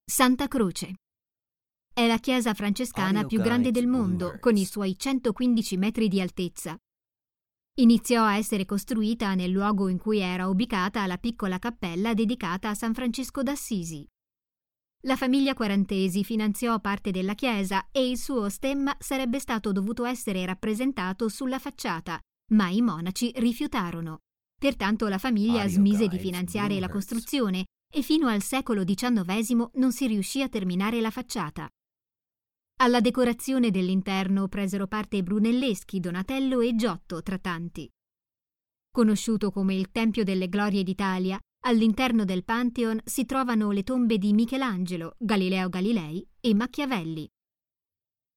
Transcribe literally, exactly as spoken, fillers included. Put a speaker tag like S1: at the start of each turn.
S1: Santa Croce. È la chiesa francescana più grande del mondo, con i suoi centoquindici metri di altezza. Iniziò a essere costruita nel luogo in cui era ubicata la piccola cappella dedicata a San Francesco d'Assisi. La famiglia Quarantesi finanziò parte della chiesa e il suo stemma sarebbe stato dovuto essere rappresentato sulla facciata, ma i monaci rifiutarono. Pertanto la famiglia smise di finanziare la costruzione e fino al secolo diciannovesimo non si riuscì a terminare la facciata. Alla decorazione dell'interno presero parte Brunelleschi, Donatello e Giotto, tra tanti. Conosciuto come il Tempio delle Glorie d'Italia, all'interno del Pantheon si trovano le tombe di Michelangelo, Galileo Galilei e Machiavelli.